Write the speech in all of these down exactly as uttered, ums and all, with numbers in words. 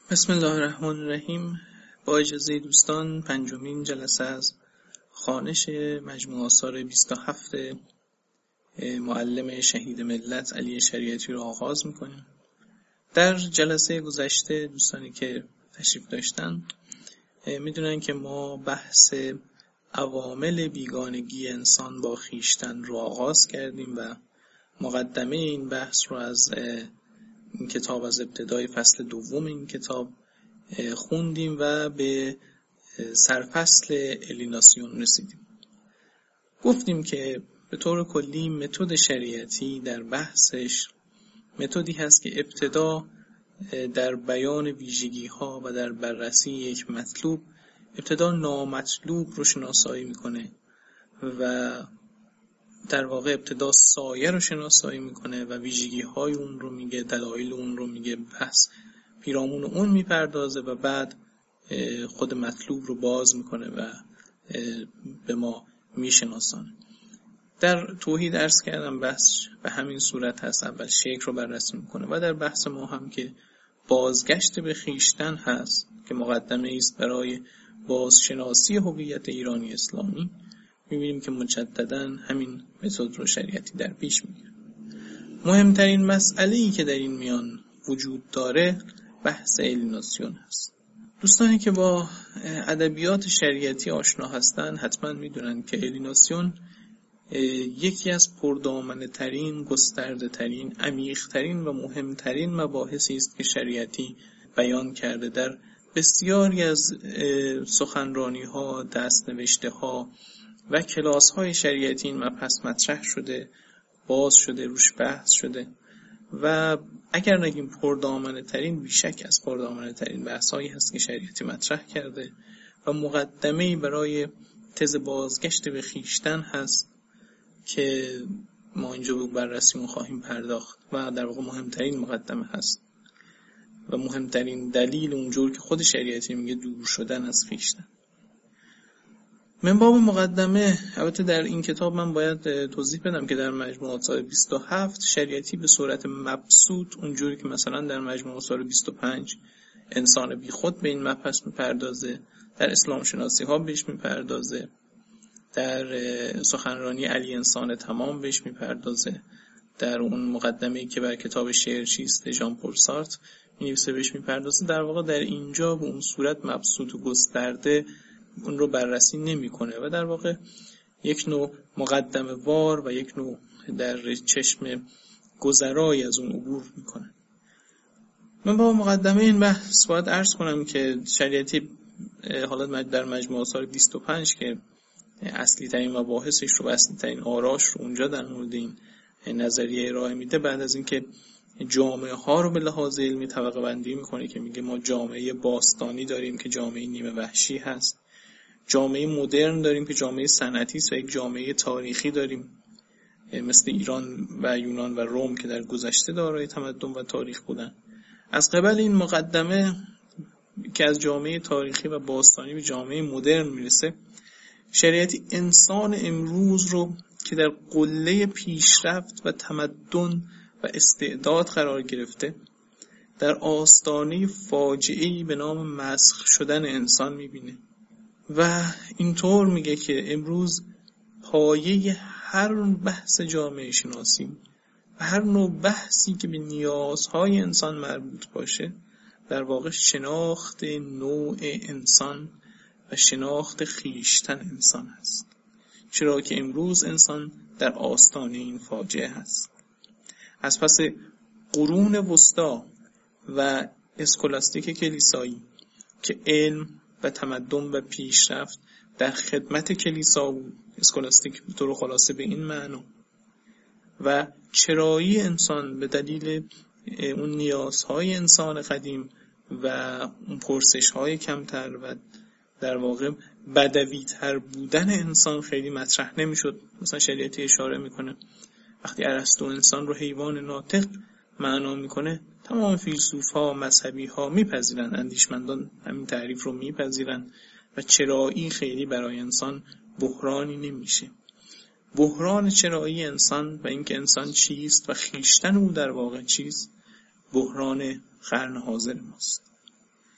بسم الله الرحمن الرحیم. با اجازه دوستان پنجمین جلسه از خوانش مجموع آثار بیست و هفت معلم شهید ملت علی شریعتی رو آغاز میکنیم. در جلسه گذشته دوستانی که تشریف داشتن میدونن که ما بحث عوامل بیگانگی انسان با خویشتن رو آغاز کردیم و مقدمه این بحث رو از این کتاب از ابتدای فصل دوم این کتاب خوندیم و به سرفصل الیناسیون رسیدیم. گفتیم که به طور کلی متد شریعتی در بحثش متدی هست که ابتدا در بیان ویژگی ها و در بررسی یک مطلوب ابتدا نامطلوب رو شناسایی میکنه و در واقع ابتدا سایه رو شناسایی میکنه و ویژگی های اون رو میگه، دلایل اون رو میگه، بحث پیرامون اون میپردازه و بعد خود مطلوب رو باز میکنه و به ما میشناسانه. در توحید عرض کردم بحث به همین صورت هست. اول شکل رو بررسی میکنه و در بحث ما هم که بازگشت به خویشتن هست که مقدمه است برای بازشناسی هویت ایرانی اسلامی، میبینیم که مجدداً همین متد رو شریعتی در پیش میگیره. مهمترین مسئله‌ای که در این میان وجود داره بحث الیناسیون هست. دوستانی که با ادبیات شریعتی آشنا هستن حتما میدونن که الیناسیون یکی از پردامنه ترین، گسترده ترین، عمیق ترین و مهمترین مباحثی است که شریعتی بیان کرده. در بسیاری از سخنرانی ها، دستنوشته ها و کلاس های شریعتی این مبحث مطرح شده، باز شده، روش بحث شده و اگر نگیم پردامنه ترین، بیشک از پردامنه ترین بحث هایی هست که شریعتی مطرح کرده و مقدمه‌ای برای تز بازگشت به خویشتن هست که ما اینجا به بررسی اون خواهیم پرداخت و در واقع مهمترین مقدمه هست و مهمترین دلیل اونجور که خود شریعتی میگه دور شدن از خویشتن. من باب مقدمه، البته در این کتاب من باید توضیح بدم که در مجموع آثار بیست و هفت شریعتی به صورت مبسوط اونجوری که مثلا در مجموع آثار بیست و پنج انسان بی خود به این مبحث میپردازه، در اسلام شناسی ها بهش میپردازه، در سخنرانی علی انسان تمام بهش میپردازه، در اون مقدمه‌ای که بر کتاب شعر چیست ژان پل سارتر می‌نویسه بهش میپردازه. در واقع در اینجا به اون صورت مبسوط و گسترده اون رو بررسی نمی‌کنه و در واقع یک نوع مقدمه وار و یک نوع در چشم گذرای از اون عبور می‌کنه. من با مقدمه این بحث باید عرض کنم که شریعتی حالا در مجموع آثار بیست و پنج که اصلی ترین مباحثش رو و اصلی ترین آراش رو اونجا در مورد این نظریه ارائه میده، بعد از اینکه جامعه ها رو به لحاظ علمی طبقه بندی میکنه که میگه ما جامعه باستانی داریم که جامعه نیمه وحشی هست، جامعه مدرن داریم که جامعه صنعتی است و یک جامعه تاریخی داریم مثل ایران و یونان و روم که در گذشته دارای تمدن و تاریخ بودن. از قبل این مقدمه که از جامعه تاریخی و باستانی به جامعه مدرن میرسه، شریعتی انسان امروز رو که در قله پیشرفت و تمدن و استعداد قرار گرفته در آستانه فاجعه‌ای به نام مسخ شدن انسان میبینه و اینطور میگه که امروز پایه هر بحث جامعه شناسی و هر نوع بحثی که به نیازهای انسان مربوط باشه در واقع شناخت نوع انسان و شناخت خویشتن انسان هست، چرا که امروز انسان در آستانه این فاجعه هست. از پس قرون وسطی و اسکولاستیک کلیسایی که علم و تمدن و پیشرفت در خدمت کلیسا بود، اسکولاستیک به طور خلاصه به این معنی، و چرایی انسان به دلیل اون نیازهای انسان قدیم و اون پرسش‌های کمتر و در واقع بدوی تر بودن انسان خیلی مطرح نمیشد. مثلا شریعتی اشاره میکنه وقتی ارسطو انسان رو حیوان ناطق معنا میکنه، تمام فیلسوف‌ها، مذهبی‌ها میپذیرن، اندیشمندان همین تعریف رو میپذیرن و چرایی خیلی برای انسان بحرانی نمیشه. بحران چرایی انسان و اینکه انسان چیست و خویشتن او در واقع چیست، بحران قرن حاضر ماست.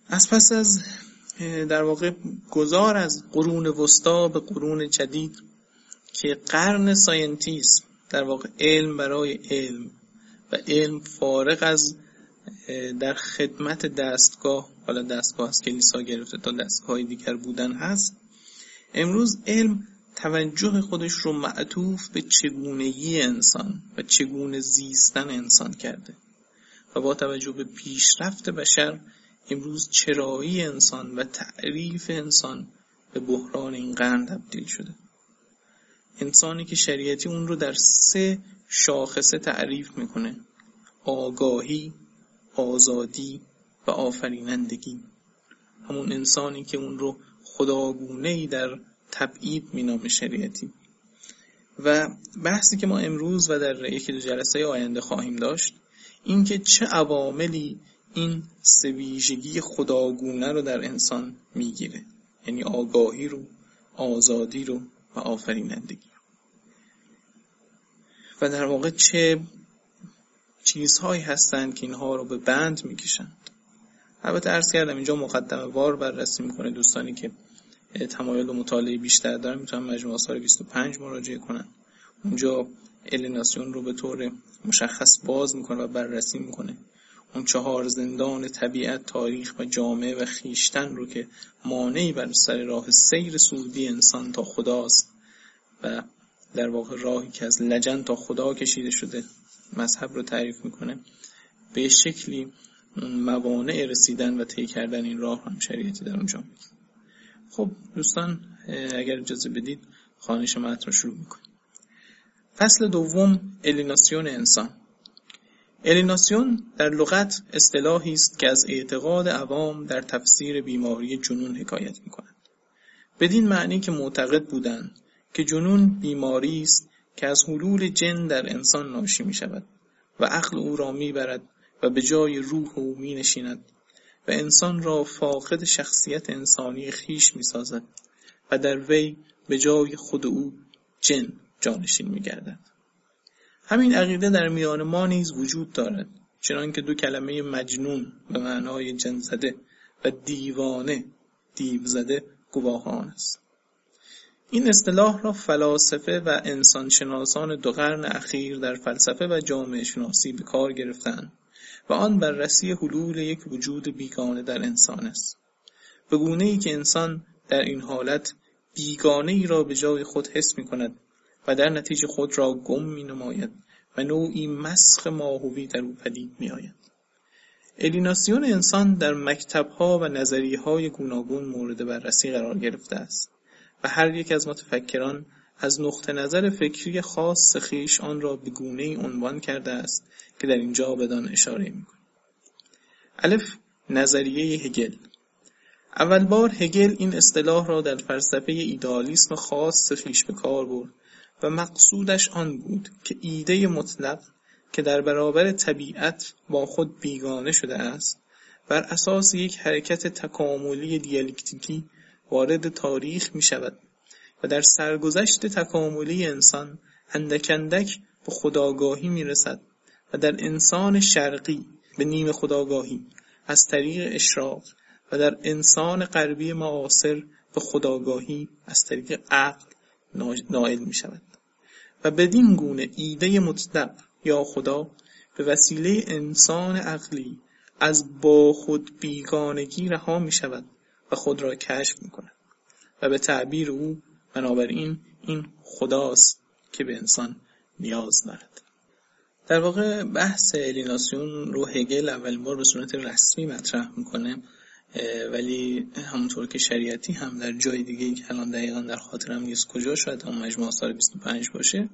از پس از در واقع گذار از قرون وسطا به قرون جدید که قرن ساینتیسم، در واقع علم برای علم و علم فارغ از در خدمت دستگاه، حالا دستگاه از کلیسا گرفته تا دستگاه دیگر بودن هست، امروز علم توجه خودش رو معطوف به چگونگی انسان و چگونه زیستن انسان کرده و با توجه به پیشرفت بشر امروز چرایی انسان و تعریف انسان به بحران این قرن تبدیل شده. انسانی که شریعتی اون رو در سه شاخصه تعریف میکنه: آگاهی، آزادی و آفرینندگی. همون انسانی که اون رو خداگونه‌ای در تبعید مینامه شریعتی. و بحثی که ما امروز و در یکی دو جلسه آینده خواهیم داشت این که چه عواملی این سه ویژگی خداگونه رو در انسان میگیره، یعنی آگاهی رو، آزادی رو و آفرینندگی. و در واقع چه چیزهایی هستند که اینها رو به بند میکشند. البته عرض کردم اینجا مقدمه وار بررسی میکنه. دوستانی که تمایل و مطالعه بیشتر دارن میتونن مجموعه آثار بیست و پنج مراجعه کنن. اونجا الیناسیون رو به طور مشخص باز میکنه و بررسی میکنه. اون چهار زندان طبیعت، تاریخ و جامعه و خیشتن رو که مانعی بر سر راه سیر صعودی انسان تا خداست و در واقع راهی که از لجن تا خدا کشیده شده مذهب رو تعریف میکنه. به شکلی موانع رسیدن و طی کردن این راه هم شریعتی در اونجا میگه. خب دوستان اگر اجازه بدید خوانش متن رو شروع میکنیم. فصل دوم، الیناسیون انسان. الیناسیون در لغت اصطلاحی است که از اعتقاد عوام در تفسیر بیماری جنون حکایت می‌کند. بدین معنی که معتقد بودند که جنون بیماری است که از حلول جن در انسان ناشی می‌شود و عقل او را می‌برد و به جای روح او می‌نشیند و انسان را فاقد شخصیت انسانی خویش می‌سازد و در وی به جای خود او جن جانشین می‌گردد. همین عقیده در میان ما نیز وجود دارد، چنانکه دو کلمه مجنون به معنای جن زده و دیوانه دیو زده گواه آن است. این اصطلاح را فلاسفه و انسانشناسان دو قرن اخیر در فلسفه و جامعه شناسی به کار گرفتند و آن بررسی حلول یک وجود بیگانه در انسان است، به گونه‌ای که انسان در این حالت بیگانه ای را به جای خود حس می کند و در نتیجه خود را گم می نماید و نوعی مسخ ماهوی در او پدید می آید. الیناسیون انسان در مکتب‌ها و نظریه‌های گوناگون مورد بررسی قرار گرفته است و هر یک از متفکران از نقطه نظر فکری خاص خویش آن را به گونه‌ای عنوان کرده است که در اینجا بدان اشاره می‌کنیم. الف، نظریه هگل. اول بار هگل این اصطلاح را در فلسفه ایدئالیسم خاص خویش به کار برد و مقصودش آن بود که ایده مطلق که در برابر طبیعت با خود بیگانه شده است بر اساس یک حرکت تکاملی دیالکتیکی وارد تاریخ می شود و در سرگذشت تکاملی انسان اندک اندک به خودآگاهی می رسد و در انسان شرقی به نیم خودآگاهی از طریق اشراق و در انسان غربی معاصر به خودآگاهی از طریق عقل نائل می شود و بدین گونه ایده مطلق یا خدا به وسیله انسان عقلی از با خود بیگانگی رها می شود و خود را کشف می کند و به تعبیر او بنابراین این خداست که به انسان نیاز دارد. در واقع بحث الیناسیون رو هگل اول بار به صورت رسمی مطرح میکنه، ولی همونطور که شریعتی هم در جای دیگه که الان دقیقا در خاطرم نیست کجا، شاید هم مجموعه آثار بیست و پنج باشه،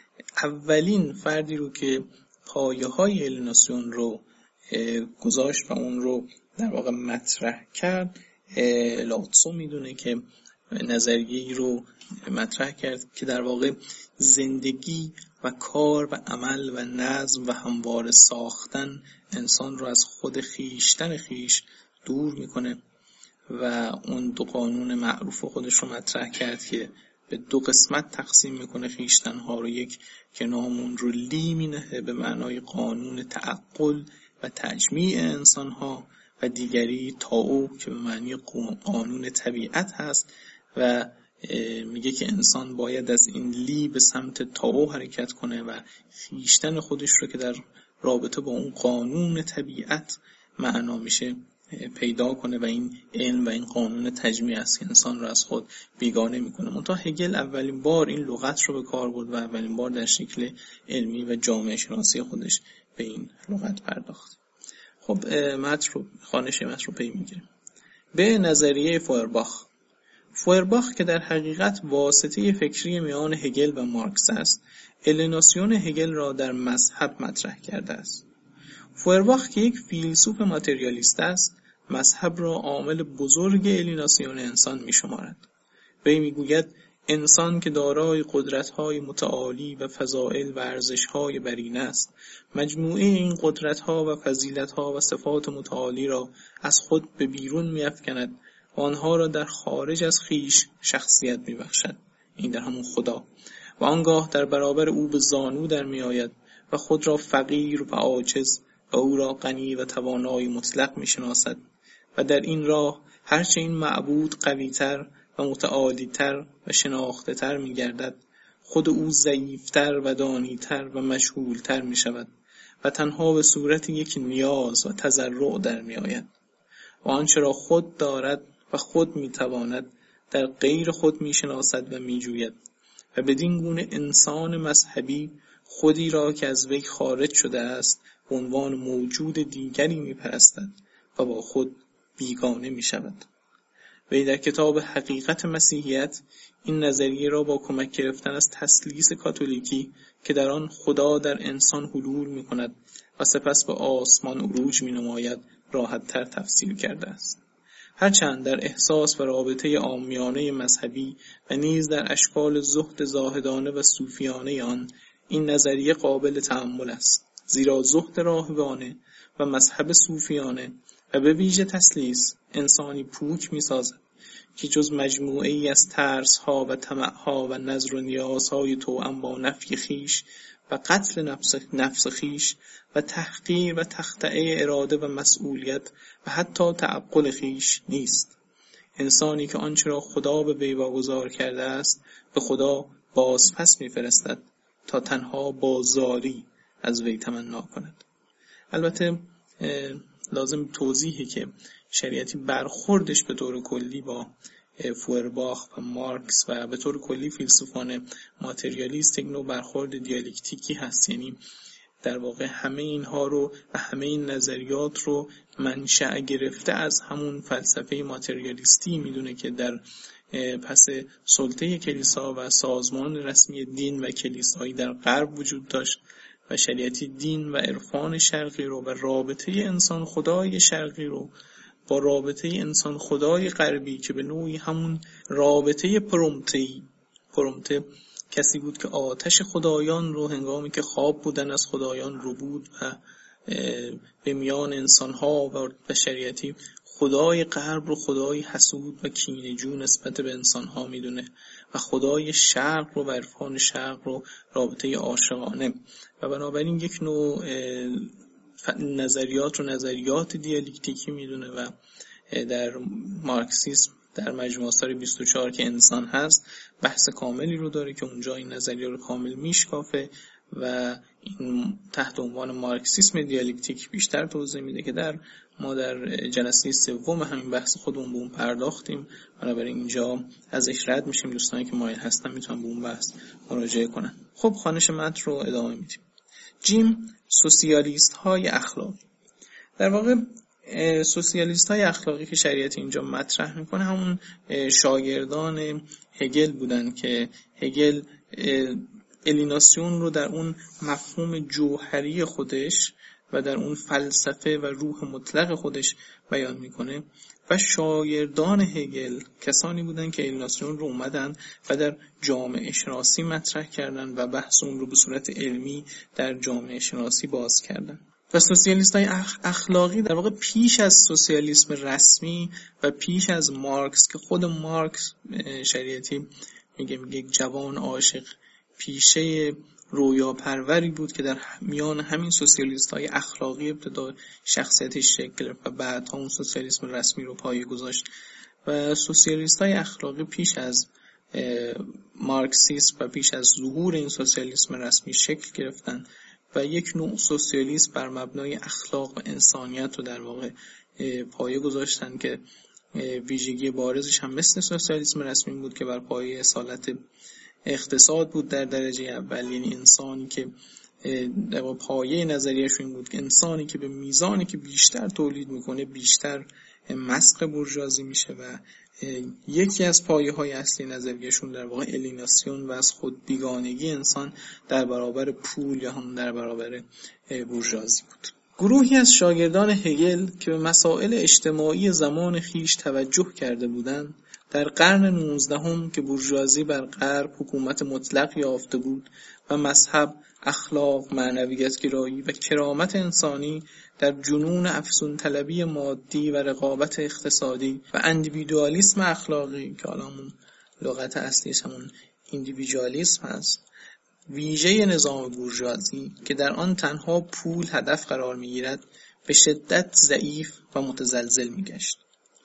اولین فردی رو که پایه های الیناسیون رو گذاشت و اون رو در واقع مطرح کرد لاتسو میدونه که نظریه‌ای رو مطرح کرد که در واقع زندگی و کار و عمل و نظم و همواره ساختن انسان رو از خود خیشتن خیش دور میکنه و اون دو قانون معروف خودش رو مطرح کرد که به دو قسمت تقسیم میکنه خیشتنها رو. یک که نامون رو لی مینه به معنای قانون تعقل و تجمیع انسانها و دیگری تائو که به معنی قانون طبیعت هست و میگه که انسان باید از این لی به سمت تائو حرکت کنه و خویشتن خودش رو که در رابطه با اون قانون طبیعت معنا میشه پیدا کنه و این علم و این قانون تجمیع است که انسان رو از خود بیگانه میکنه. منتها هگل اولین بار این لغت رو به کار برد و اولین بار در شکل علمی و جامعه شناسی خودش به این لغت پرداخت. خب متن رو خوانش متن رو پی میگیریم. به نظریه فوئرباخ. فوئرباخ که در حقیقت واسطه فکری میان هگل و مارکس است، الیناسیون هگل را در مذهب مطرح کرده است. فوئرباخ که یک فیلسوف ماتریالیست است، مذهب را عامل بزرگ الیناسیون انسان می‌شمارد. وی می‌گوید انسان که دارای قدرت‌های متعالی و فضائل و ارزش‌های برینه است، مجموعه این قدرت‌ها و فضیلت‌ها و صفات متعالی را از خود به بیرون می‌افکند و آنها را در خارج از خیش شخصیت می‌بخشد، این در همون خدا، و آنگاه در برابر او به زانو در می‌آید و خود را فقیر و عاجز و او را غنی و توانای مطلق می‌شناسد و در این راه هرچه این معبود قوی‌تر و متعالی‌تر و شناخته‌تر می‌گردد، خود او ضعیف‌تر و دانی‌تر و مجهول‌تر می‌شود و تنها به صورت یک نیاز و تضرع در می‌آید و آنچه را خود دارد و خود می‌تواند در غیر خود می‌شناسد و می‌جوید و بدین گونه انسان مذهبی خودی را که از وی خارج شده است به عنوان موجود دیگری می‌پرستد و با خود بیگانه می‌شود. وی در کتاب حقیقت مسیحیت این نظریه را با کمک گرفتن از تثلیث کاتولیکی که در آن خدا در انسان حلول می‌کند و سپس به آسمان عروج می‌نماید راحت‌تر تفسیر کرده است. هرچند در احساس و رابطه عامیانه مذهبی و نیز در اشکال زهد زاهدانه و صوفیانه آن این نظریه قابل تأمل است، زیرا زهد راهبانه و مذهب صوفیانه و به ویژه تثلیث انسانی پوک می‌سازد که جز مجموعه ای از ترس‌ها و طمع‌ها و نظر و نیازهای توأم با نفی خیش و قتل نفس, نفس خیش و تحقیر و تخطئه اراده و مسئولیت و حتی تعقل خیش نیست. انسانی که آنچه را خدا به وی واگذار کرده است به خدا باز پس می‌فرستد تا تنها با زاری از وی تمنا کند. البته لازم توضیحه که شریعتی برخوردش به طور کلی با فوئرباخ و مارکس و به طور کلی فیلسوفان ماتریالیست یک نوع برخورد دیالکتیکی هست، یعنی در واقع همه اینها رو و همه این نظریات رو منشأ گرفته از همون فلسفه ماتریالیستی میدونه که در پس سلطه کلیسا و سازمان رسمی دین و کلیسایی در غرب وجود داشت و شریعتی دین و عرفان شرقی رو و رابطه انسان خدای شرقی رو با رابطه انسان خدای غربی که به نوعی همون رابطه پرومته پرومته کسی بود که آتش خدایان رو هنگامی که خواب بودن از خدایان رو بود و به میان انسان‌ها و بشریتی خدای غرب رو خدای حسود و کینه‌جو نسبت به انسان‌ها میدونه و خدای شرق رو و عرفان شرق رو رابطه عاشقانه و بنابراین یک نوع نظریات رو نظریات دیالکتیکی میدونه و در مارکسیسم در مجموعه آثار بیست و چهار که انسان هست بحث کاملی رو داره که اونجا این نظریه رو کامل میشکافه و این تحت عنوان مارکسیسم دیالکتیک بیشتر توضیح میده که در ما در جلسه سوم همین بحث خودمون به اون پرداختیم، بنابراین اینجا ازش رد میشیم. دوستانی که مایل هستن میتونن به اون بحث مراجعه کنن. خب خوانش متن رو ادامه میدیم. جیم سوسیالیست های اخلاقی. در واقع سوسیالیست های اخلاقی که شریعت اینجا مطرح میکنه همون شاگردان هگل بودن که هگل الیناسیون رو در اون مفهوم جوهری خودش و در اون فلسفه و روح مطلق خودش بیان میکنه و شاگردان هگل کسانی بودن که الیناسیون رو اومدن و در جامعه شناسی مطرح کردن و بحث اون رو به صورت علمی در جامعه شناسی باز کردن. و سوسیالیست های اخلاقی در واقع پیش از سوسیالیسم رسمی و پیش از مارکس که خود مارکس شریعتی میگه میگه یک جوان عاشق پیشه رویا پروری بود که در میان همین سوسیالیست های اخلاقی ابتدا شخصیتش شکل گرفت و بعد اون سوسیالیسم رسمی رو پایه گذاشت. و سوسیالیست های اخلاقی پیش از مارکسیسم و پیش از ظهور این سوسیالیسم رسمی شکل گرفتن و یک نوع سوسیالیسم بر مبنای اخلاق و انسانیت رو در واقع پایه گذاشتن که ویژگی بارزش هم مثل سوسیالیسم رسمی بود که بر پایه اصالت اقتصاد بود در درجه اول. یعنی انسانی که در واقع پایه نظریه‌شون این بود که انسانی که به میزانی که بیشتر تولید میکنه بیشتر مسخ بورژوازی میشه و یکی از پایه‌های اصلی نظریه‌شون در واقع الیناسیون و از خود بیگانگی انسان در برابر پول یا هم در برابر بورژوازی بود. گروهی از شاگردان هگل که به مسائل اجتماعی زمان خیش توجه کرده بودند، در قرن نوزدهم که بورژوازی بر غرب حکومت مطلق یافته بود و مذهب، اخلاق، معنویت‌گرایی و کرامت انسانی در جنون افزون طلبی مادی و رقابت اقتصادی و اندیویدوالیسم اخلاقی که حالا همون لغت اصلیش همون ایندیویدوالیسم هست، ویژه نظام بورژوازی که در آن تنها پول هدف قرار می‌گیرد، به شدت ضعیف و متزلزل می‌گشت.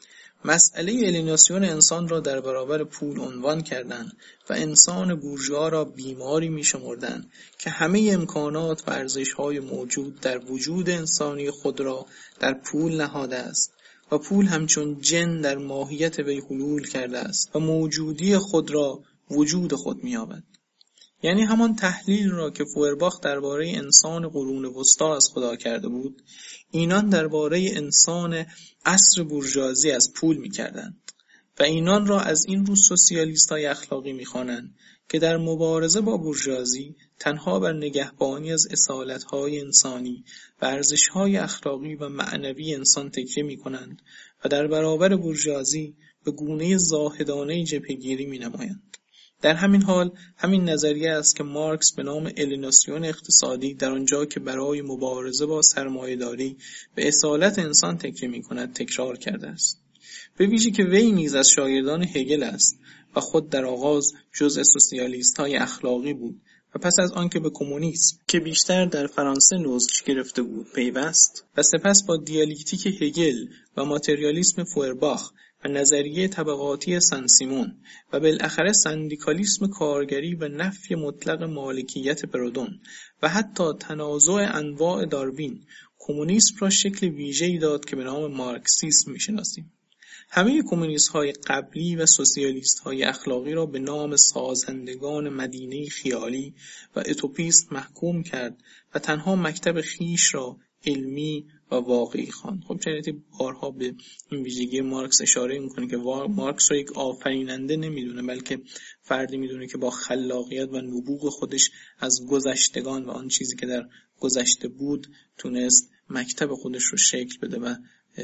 مسئله الیناسیون انسان را در برابر پول عنوان کردند و انسان بورژوا را بیماری می‌شمردند که همه امکانات و ارزش‌های موجود در وجود انسانی خود را در پول نهاده است و پول همچون جن در ماهیت وی حلول کرده است و موجودی خود را وجود خود می‌یابد. یعنی همان تحلیل را که فوئرباخ درباره انسان قرون وسطی از خدا کرده بود، اینان درباره انسان عصر بورژوازی از پول می‌کردند و اینان را از این رو سوسیالیست‌های اخلاقی می‌خوانند که در مبارزه با بورژوازی تنها بر نگهبانی از اصالت‌های انسانی و ارزش‌های اخلاقی و معنوی انسان تکیه می‌کنند و در برابر بورژوازی به گونه زاهدانه جبهه‌گیری می‌نمایند. در همین حال همین نظریه است که مارکس به نام الیناسیون اقتصادی در آنجا که برای مبارزه با سرمایه‌داری به اصالت انسان تکیه می‌کند تکرار کرده است. به ویژه که وی نیز از شاگردان هگل است و خود در آغاز جزء سوسیالیست‌های اخلاقی بود و پس از آنکه به کمونیسم که بیشتر در فرانسه نوزش گرفته بود پیوست و سپس با دیالکتیک هگل و ماتریالیسم فوئرباخ و نظریه طبقاتی سن سیمون و بالاخره سندیکالیسم کارگری و نفی مطلق مالکیت پرودون و حتی تنازع انواع داروین کمونیسم را شکل ویژه‌ای داد که به نام مارکسیسم می‌شناسیم. همه کمونیست‌های قبلی و سوسیالیست‌های اخلاقی را به نام سازندگان مدینه خیالی و اتوپیست محکوم کرد و تنها مکتب خیش را علمی و واقعی خواند. خب چرا بارها به این ویژگی مارکس اشاره میکنه که مارکس را یک آفریننده نمیدونه، بلکه فردی میدونه که با خلاقیت و نبوغ خودش از گذشتگان و آن چیزی که در گذشته بود تونست مکتب خودش رو شکل بده و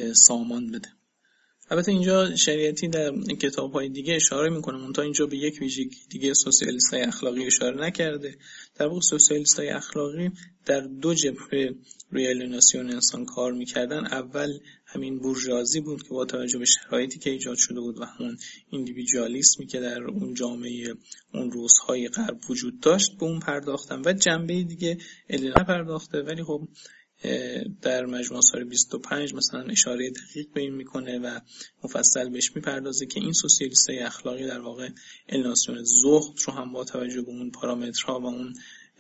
سامان بده. البته اینجا شریعتی در کتاب‌های دیگه اشاره میکنه، منتها اینجا به یک ویژگی دیگه سوسیالیست‌های اخلاقی اشاره نکرده. در واقع سوسیالیست‌های اخلاقی در دو جبهه روی الیناسیون انسان کار میکردن. اول همین بورژوازی بود که با توجه به شرایطی که ایجاد شده بود و همون ایندیویدوالیسمی که در اون جامعه اون روزهای غرب وجود داشت به اون پرداختن و جنبه دیگه الیناسیون پرداخته، ولی خب در مجموع آثار بیست و پنج مثلا اشاره دقیق به این میکنه و مفصل بهش میپردازه که این سوسیالیستای اخلاقی در واقع الیناسیون زهد رو هم با توجه به اون پارامترها و اون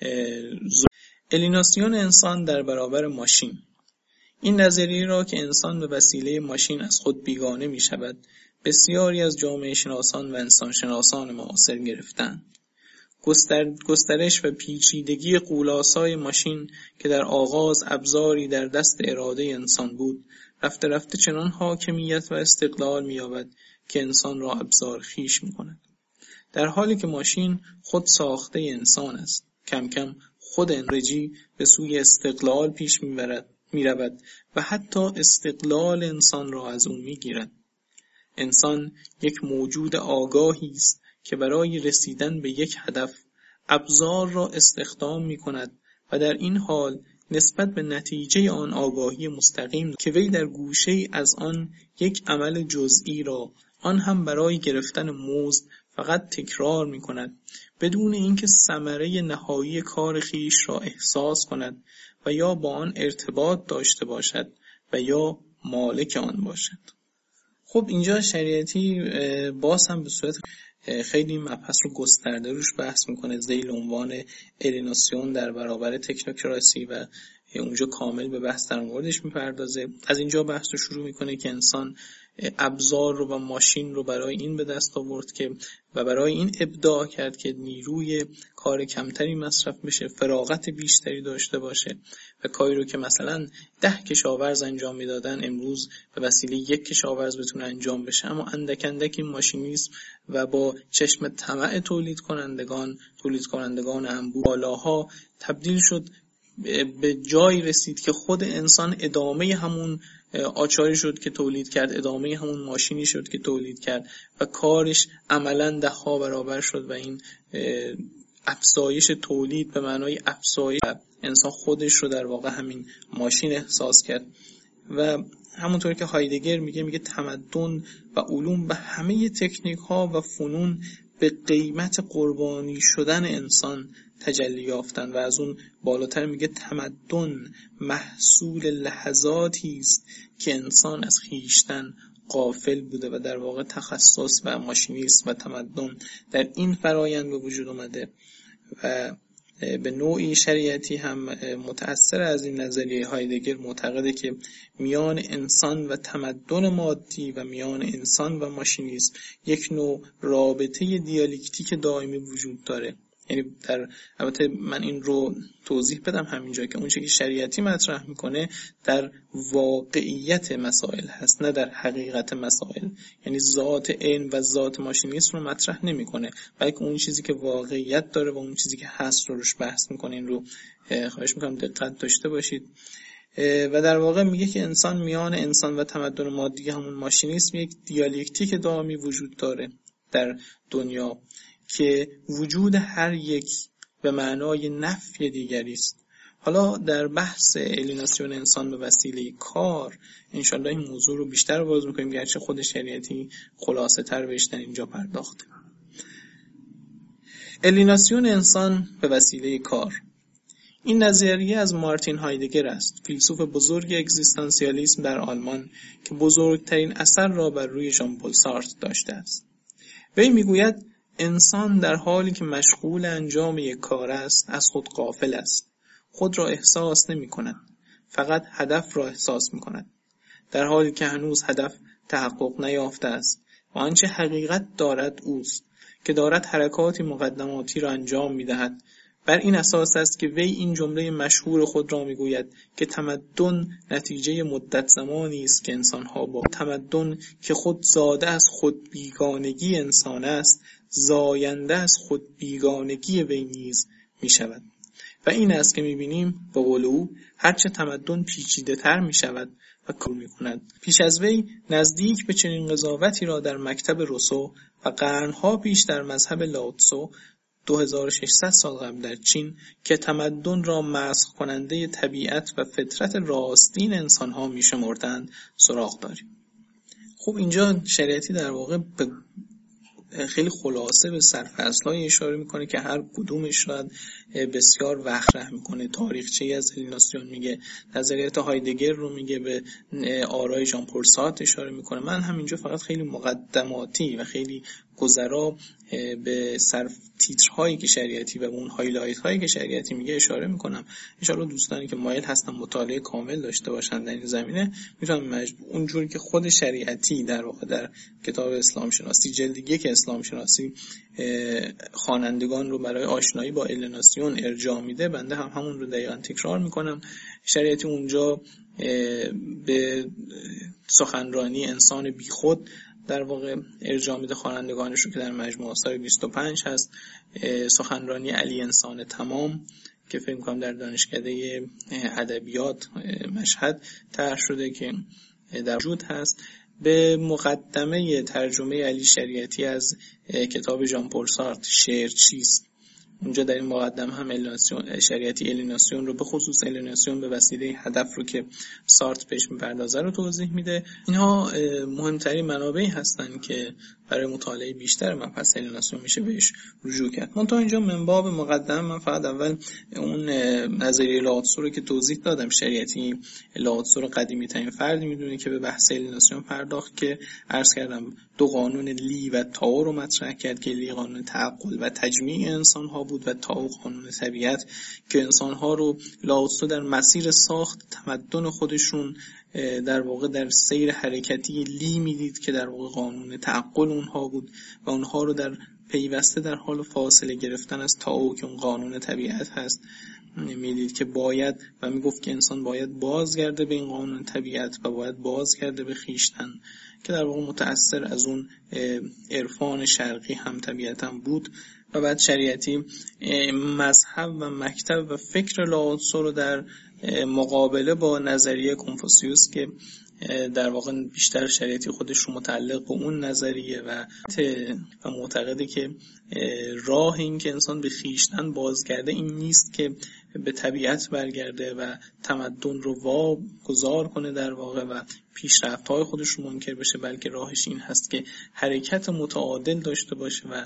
الیناسیون انسان در برابر ماشین، این نظریه را که انسان به وسیله ماشین از خود بیگانه میشود بسیاری از جامعه شناسان و انسان شناسان معاصر گرفتند. گستر... گسترش و پیچیدگی غولاسای ماشین که در آغاز ابزاری در دست اراده انسان بود، رفته رفته چنان حاکمیت و استقلال می‌یابد که انسان را ابزار خویش می‌کند. در حالی که ماشین خود ساخته انسان است، کم کم خود انرژی به سوی استقلال پیش می‌برد می‌رود و حتی استقلال انسان را از او می‌گیرد. انسان یک موجود آگاهی است که برای رسیدن به یک هدف ابزار را استخدام می کند و در این حال نسبت به نتیجه آن آگاهی مستقیم که وی در گوشه از آن یک عمل جزئی را آن هم برای گرفتن مزد فقط تکرار می‌کند بدون اینکه ثمره نهایی کار خویش را احساس کند و یا با آن ارتباط داشته باشد و یا مالک آن باشد. خب اینجا شریعتی باز هم به صورت خیلی مبحث رو گسترده روش بحث میکنه ذیل عنوان الیناسیون در برابر تکنوکراسی و اونجا کامل به بحث در موردش میپردازه. از اینجا بحث رو شروع میکنه که انسان ابزار رو و ماشین رو برای این به دست آورد که و برای این ابداع کرد که نیروی کار کمتری مصرف بشه، فراغت بیشتری داشته باشه و کاری رو که مثلا ده کشاورز انجام میدادن امروز به وسیله یک کشاورز بتونه انجام بشه. اما اندک اندک این ماشینیسم و با چشم طمع تولید کنندگان تولید کنندگان انبوه بالاها تبدیل شد به جایی رسید که خود انسان ادامه همون آچاری شد که تولید کرد، ادامه همون ماشینی شد که تولید کرد و کارش عملاً ده ها برابر شد و این افزایش تولید به معنای افزایش انسان خودش رو در واقع همین ماشین احساس کرد. و همونطور که هایدگر میگه میگه تمدن و علوم و همه تکنیک ها و فنون به قیمت قربانی شدن انسان تجلی یافتن و از اون بالاتر میگه تمدن محصول لحظاتی است که انسان از خویشتن غافل بوده و در واقع تخصص و ماشینیسم و تمدن در این فرایند به وجود اومده و به نوعی شریعتی هم متأثر از این نظریه هایدگر معتقده که میان انسان و تمدن مادی و میان انسان و ماشینیسم یک نوع رابطه دیالکتیک دائمی وجود داره. یعنی در البته من این رو توضیح بدم همینجا که اون چیزی که شریعتی مطرح میکنه در واقعیت مسائل هست نه در حقیقت مسائل، یعنی ذات عین و ذات ماشینیسم رو مطرح نمیکنه بلکه اون چیزی که واقعیت داره و اون چیزی که هست رو روش بحث میکنه. این رو خواهش میکنم دقت داشته باشید. و در واقع میگه که انسان میان انسان و تمدن مادی همون ماشینیسم یک دیالکتیک دائمی وجود داره در دنیا که وجود هر یک به معنای نفی دیگری است. حالا در بحث الیناسیون انسان به وسیله کار انشالله این موضوع رو بیشتر باز میکنیم، گرچه خود شریعتی خلاصه تر بهش در اینجا پرداخته. الیناسیون انسان به وسیله کار، این نظریه از مارتین هایدگر است، فیلسوف بزرگ اگزیستانسیالیسم در آلمان که بزرگترین اثر را بر روی ژان پل سارتر داشته است. وی میگوید انسان در حالی که مشغول انجام یک کار است از خود غافل است، خود را احساس نمی کند، فقط هدف را احساس می کند، در حالی که هنوز هدف تحقق نیافته است و آنچه حقیقت دارد اوست که دارد حرکاتی مقدماتی را انجام می دهد. بر این اساس است که وی این جمله مشهور خود را می گوید که تمدن نتیجه مدت زمانی است که انسان‌ها با تمدن که خود زاده از خود بیگانگی انسان است زاینده از خود بیگانگی وی نیز می شود. و این است که می بینیم با قول او هرچه تمدن پیچیده تر می شود و کار می کند. پیش از وی نزدیک به چنین قضاوتی را در مکتب روسو و قرنها پیش در مذهب لاوتسو دو هزار و ششصد سال قبل در چین که تمدن را مسخ کننده طبیعت و فطرت راستین انسانها می شمردند سراغ داریم. خب اینجا شریعتی در واقع به خیلی خلاصه به سرفصل‌های اشاره میکنه که هر کدومش شاید بسیار وقت راه میکنه. تاریخچه‌ای از الیناسیون میگه، نظریات هایدگر رو میگه، به آرای ژان پل سارتر اشاره میکنه. من هم اینجا فقط خیلی مقدماتی و خیلی گذرا به صرف تیترهایی که شریعتی و اون هایلایت هایی که شریعتی میگه اشاره میکنم. ان شاءالله دوستانی که مایل هستن مطالعه کامل داشته باشن در این زمینه میتونن مجبور اونجوری که خود شریعتی در واقع در کتاب اسلام شناسی جلد یک اسلام شناسی خوانندگان رو برای آشنایی با الیناسیون ارجاع میده، بنده هم همون رو دقیقاً تکرار میکنم. شریعتی اونجا به سخنرانی انسان بیخود در واقع ارجاع میده خوانندگانش رو که در مجموع آثار بیست و پنج هست. سخنرانی علی انسان تمام که فکر می‌کنم در دانشکده ادبیات مشهد طرح شده که در وجود هست. به مقدمه ترجمه علی شریعتی از کتاب ژان پل سارتر شعر چیست اونجا در این مقدمه هم الیناسیون شریعتی الیناسیون رو به خصوص الیناسیون به وسیله هدف رو که سارتر بهش میپردازه رو توضیح میده. اینها مهمترین منابعی هستن که برای مطالعه بیشتر مبحث الیناسیون میشه بهش رجوع کرد. من تا اینجا من باب مقدمه من فقط اول اون نظریه لاوتسو رو که توضیح دادم، شریعتی لاوتسو رو قدیمی ترین فردی میدونه که به بحث الیناسیون پرداخت که عرض کردم دو قانون لی و تائو رو مطرح کرد که لی قانون تعقل و تجمیع انسان ها بود و تائو قانون طبیعت که انسان ها رو لاوتسو در مسیر ساخت تمدن خودشون در واقع در سیر حرکتی لی میدید که در واقع قانون تعقل اونها بود و اونها رو در پیوسته در حال فاصله گرفتن از تائو که اون قانون طبیعت هست میدید که باید و میگفت که انسان باید بازگرده به این قانون طبیعت و باید بازگرده به خیشتن که در واقع متأثر از اون عرفان شرقی هم طبیعتا بود. و بعد شریعتی مذهب و مکتب و فکر لاوتسو رو در مقابله با نظریه کنفوسیوس که در واقع بیشتر شریعتی خودش رو متعلق به اون نظریه و و معتقده که راه این که انسان به خویشتن بازگرده این نیست که به طبیعت برگرده و تمدن رو واگذار کنه در واقع و پیشرفت‌های خودش رو منکر بشه، بلکه راهش این هست که حرکت متعادل داشته باشه و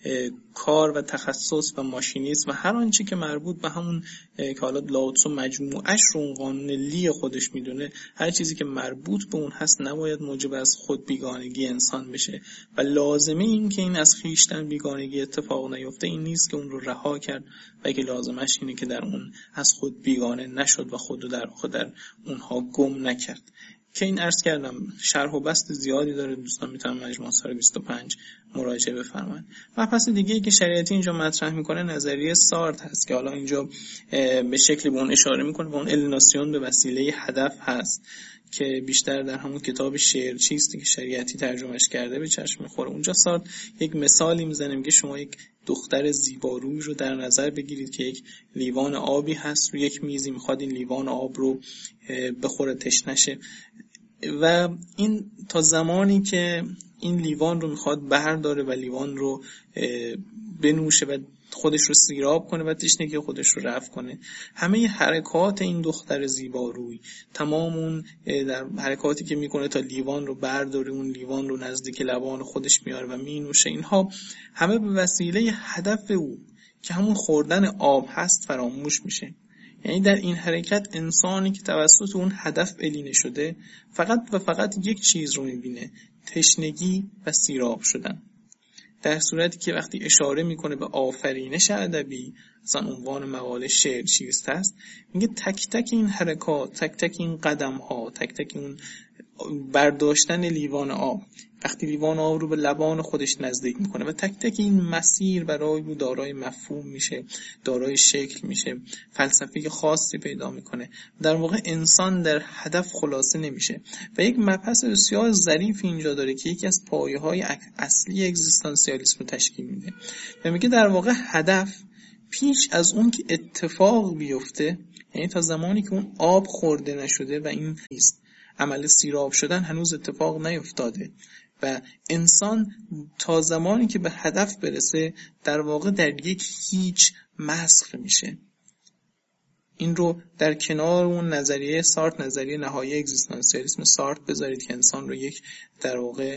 کار و تخصص و ماشینیسم و هر آنچه که مربوط به همون که حالا لاوتسو مجموعش رو اون قانون لی خودش میدونه، هر چیزی که مربوط به اون هست نباید موجب از خود بیگانگی انسان بشه و لازمه این که این از خویشتن بیگانگی اتفاق نیفته این نیست که اون رو رها کرد، بلکه لازمش اینه که در اون از خود بیگانه نشد و خود رو در خود در اونها گم نکرد. که این عرض کردم شرح و بسط زیادی داره، دوستان میتونن مجموعه آثار بیست و پنج مراجعه بفرمایید. مبحث دیگه‌ای که شریعتی اینجا مطرح میکنه نظریه سارتر هست که حالا اینجا به شکلی به اون اشاره میکنه، به اون الیناسیون به وسیله هدف هست که بیشتر در همون کتاب شعر چیستی که شریعتی ترجمهش کرده به چشم میخوره. اونجا سارتر یک مثالی میزنه، میگه شما یک دختر زیبارویی رو در نظر بگیرید که یک لیوان آبی هست روی یک میزی، میخواد این لیوان آب رو بخوره تشنشه و این تا زمانی که این لیوان رو میخواد برداره و لیوان رو بنوشه و خودش رو سیراب کنه و تشنگی خودش رو رفع کنه، همه حرکات این دختر زیباروی، تمام اون در حرکاتی که میکنه تا لیوان رو برداره، اون لیوان رو نزدیک لبان خودش میاره و مینوشه، اینها همه به وسیله هدف او که همون خوردن آب هست فراموش میشه. یعنی در این حرکت انسانی که توسط اون هدف الینه شده فقط و فقط یک چیز رو میبینه، تشنگی و سیراب شدن. در صورتی که وقتی اشاره میکنه به آفرینش ادبی، مثلا عنوان مقاله شعر چیست هست، میگه تک تک این حرکات، تک تک این قدم ها، تک تک اون برداشتن لیوان آب، وقتی لیوان آب رو به لبان خودش نزدیک میکنه و تک تک این مسیر برای او دارای مفهوم میشه، دارای شکل میشه، فلسفی خاصی پیدا میکنه. در واقع انسان در هدف خلاصه نمیشه و یک مبحث بسیار ظریف اینجا داره که یکی از پایه‌های اصلی اگزیستانسیالیسم رو تشکیل میده و میگه در واقع هدف پیش از اون که اتفاق بیفته، یعنی تا زمانی که اون آب خورده نشده و این نیست، عمل سیراب شدن هنوز اتفاق نیفتاده و انسان تا زمانی که به هدف برسه در واقع در یک هیچ مسخ میشه. این رو در کنار اون نظریه سارتر، نظریه نهایی اگزیستانسیالیسم سارتر بذارید که انسان رو یک در واقع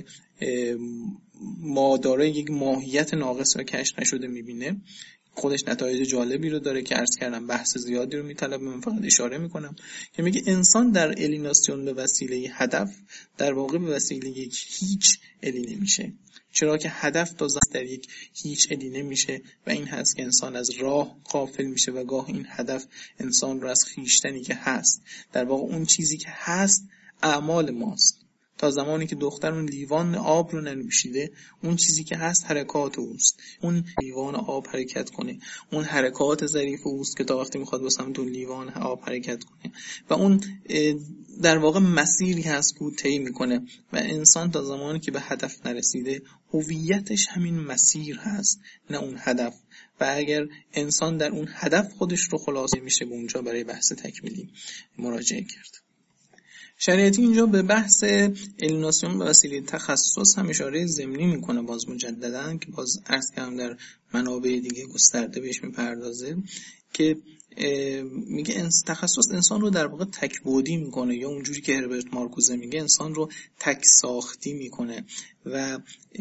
ماداره یک ماهیت ناقص و کشف نشده میبینه. خودش نتایج جالبی رو داره که عرض کردم بحث زیادی رو میطلبه، من فقط اشاره میکنم که میگه انسان در الیناسیون به وسیله هدف در واقع به وسیله یک هیچ الینه میشه، چرا که هدف تا زمان در یک هیچ الینه میشه و این هست که انسان از راه غافل میشه و گاه این هدف انسان رو از خویشتنی که هست، در واقع اون چیزی که هست اعمال ماست. تا زمانی که دختر اون لیوان آب رو ننوشیده، اون چیزی که هست حرکات اوست، اون لیوان آب حرکت کنه، اون حرکات ظریف اوست که تا وقتی میخواد با سمت اون لیوان آب حرکت کنه و اون در واقع مسیری هست که طی میکنه و انسان تا زمانی که به هدف نرسیده هویتش همین مسیر هست نه اون هدف. و اگر انسان در اون هدف خودش رو خلاصه میشه به اونجا برای بحث تکمیلی مراجعه کرد. شریعتی اینجا به بحث الیناسیون به وسیله تخصص هم اشاره ضمنی میکنه، باز مجددا که باز عرض کردم در منابع دیگه گسترده بهش میپردازه، که میگه تخصص انسان رو در واقع تک‌بعدی میکنه، یا اونجوری که هربرت مارکوزه میگه انسان رو تک ساختی میکنه. و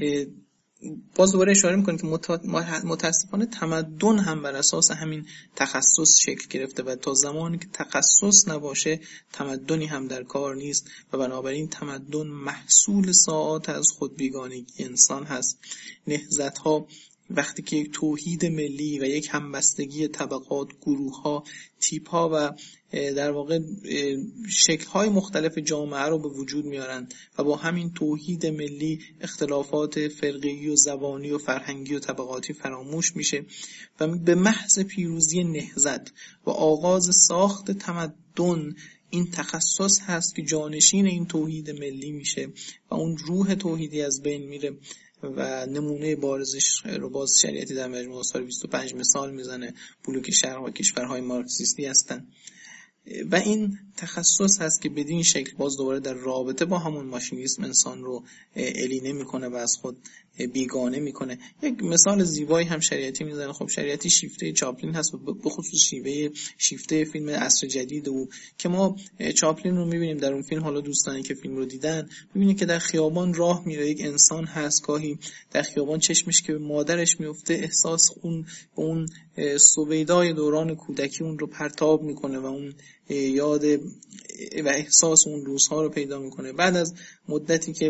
باز دوباره اشاره میکنه که متاسفانه تمدن هم بر اساس همین تخصص شکل گرفته و تا زمانی که تخصص نباشه تمدنی هم در کار نیست و بنابراین تمدن محصول ساعات از خود بیگانگی انسان هست. نهضت‌ها وقتی که یک توحید ملی و یک همبستگی طبقات، گروه‌ها، تیپ‌ها و در واقع شکل‌های مختلف جامعه رو به وجود میارن و با همین توحید ملی اختلافات فرقه‌ای و زبانی و فرهنگی و طبقاتی فراموش میشه و به محض پیروزی نهضت و آغاز ساخت تمدن این تخصص هست که جانشین این توحید ملی میشه و اون روح توحیدی از بین میره. و نمونه بارزش رو باز شریعتی در مجموع آثار بیست و پنج مثال میزنه. بلوک شرق و کشورهای مارکسیستی هستن و این تخصص هست که بدین شکل باز دوباره در رابطه با همون ماشینیسم انسان رو الینه میکنه و از خود بیگانه میکنه. یک مثال زیبایی هم شریعتی میزنه. خب شریعتی شیفته چاپلین هست و به خصوص شیوه شیفته فیلم عصر جدید او که ما چاپلین رو میبینیم در اون فیلم. حالا دوستانی که فیلم رو دیدن میبینید که در خیابان راه میره، یک انسان هست، گاهی در خیابان چشمش که به مادرش میفته احساس اون به اون سویدای دوران کودکی اون رو پرتاب میکنه و اون یاد و احساس اون روزها رو پیدا میکنه. بعد از مدتی که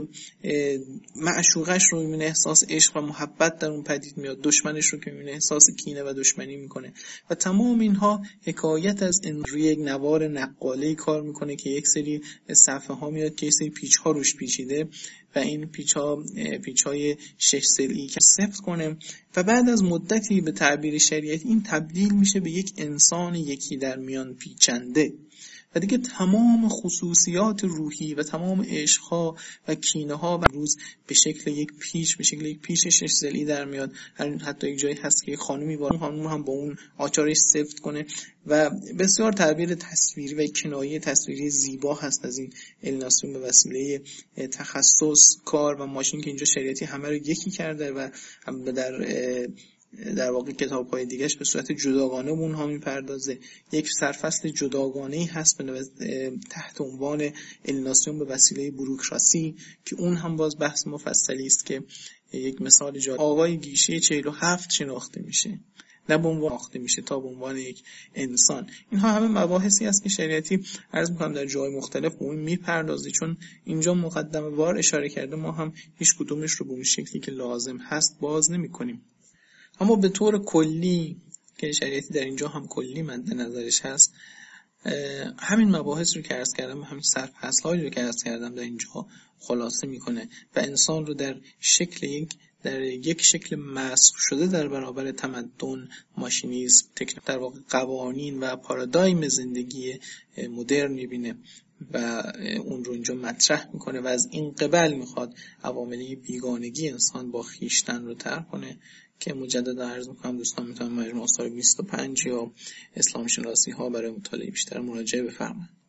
معشوقش رو میبینه احساس عشق و محبت در اون پدید میاد، دشمنش رو که میبینه احساس کینه و دشمنی میکنه و تمام اینها حکایت از این روی یک نوار نقاله‌ای کار میکنه که یک سری صفحه ها میاد که یک سری پیچ ها روش پیچیده و این پیچ ها پیچ های شش ضلعی که سفت کنه و بعد از مدتی به تعبیر شریعتی این تبدیل میشه به یک انسان یکی در میان پیچنده و دیگه تمام خصوصیات روحی و تمام عشقها و کینه‌ها و روز به شکل یک پیچ به شکل یک پیچ شش ضلعی در میاد. حتی یک جایی هست که خانومی با خانوم هم با اون آچارش سفت کنه و بسیار تعبیر تصویری و کنایه تصویری زیبا هست از این الیناسیون به وسیله تخصص، کار و ماشین که اینجا شریعتی همه رو یکی کرده و در در واقع کتاب‌های دیگه‌اش به صورت جداگانه به اونها میپردازه. یک سرفصل جداگانه‌ای هست به تحت عنوان الیناسیون به وسیله بوروکراسی که اون هم باز بحث مفصلی است که یک مثال جالب آقای گیشه چهل و هفت شناخته میشه، نه به عنوان شناخته میشه تا به عنوان یک انسان. اینها همه مباحثی است که شریعتی عرض می‌کنم در جای مختلف به اون میپردازه. چون اینجا مقدمه وار اشاره کرده ما هم هیچ کدومش رو به اون شکلی که لازم هست باز نمی‌کنیم. اما به طور کلی که شریعتی در اینجا هم کلی مد نظرش هست، همین مباحث رو که عرض کردم، همین سرفصل‌هایی رو که عرض کردم در اینجا خلاصه میکنه و انسان رو در شکل یک در یک شکل مسخ شده در برابر تمدن، ماشینیسم، تکنولوژی، در واقع قوانین و پارادایم زندگی مدرن میبینه و اون رو اینجا مطرح میکنه و از این قبل میخواد عوامل بیگانگی انسان با خیشتن رو طرح کنه که مجددا عرض میکنم دوستان میتونن مجموع آثار بیست و پنج یا اسلام شناسی ها برای مطالعه بیشتر مراجعه بفرمایید.